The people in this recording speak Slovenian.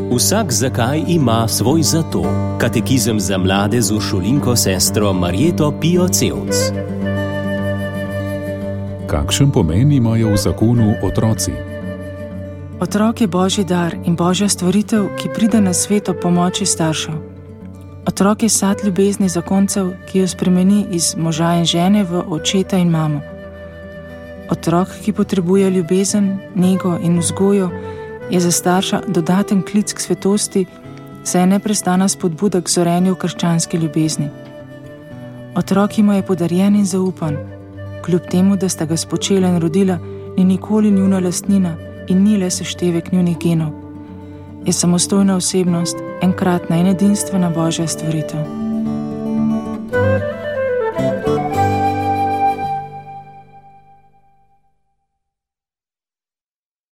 Vsak zakaj ima svoj zato. Katekizem za mlade z uršulinko sestro Marjeto Pio Cevc. Kakšen pomen imajo v zakonu otroci? Otrok je Božji dar in Božja stvoritev, ki pride na svet ob pomoči staršev. Otrok je sad ljubezni zakoncev, ki jo spremeni iz moža in žene v očeta in mamo. Otrok, ki potrebuje ljubezen, nego in vzgojo, je za starša dodaten klic k svetosti, saj je neprestana spodbuda k zorenju krščanske ljubezni. Otrok jima je podarjen in zaupan, kljub temu, da sta ga spočela in rodila, ni nikoli njuna lastnina in ni le seštevek njunih genov. Je samostojna osebnost, enkratna in edinstvena Božja stvoritev.